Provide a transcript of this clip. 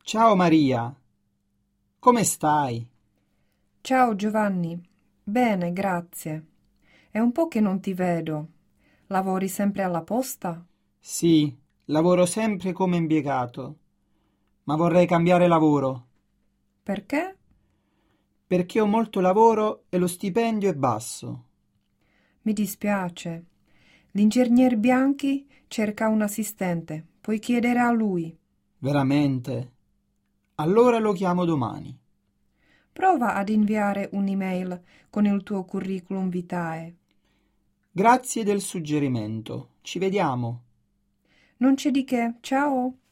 Ciao Maria, come stai? Ciao Giovanni, bene, grazie. È un po' che non ti vedo. Lavori sempre alla posta? Sì, lavoro sempre come impiegato, ma vorrei cambiare lavoro Perché? perché ho molto lavoro e lo stipendio è basso. Mi dispiace. L'ingegner Bianchi cerca un assistente. Puoi chiedere a lui. Veramente? Allora lo chiamo domani. Prova ad inviare un'email con il tuo curriculum vitae. Grazie del suggerimento. Ci vediamo. Non c'è di che. Ciao.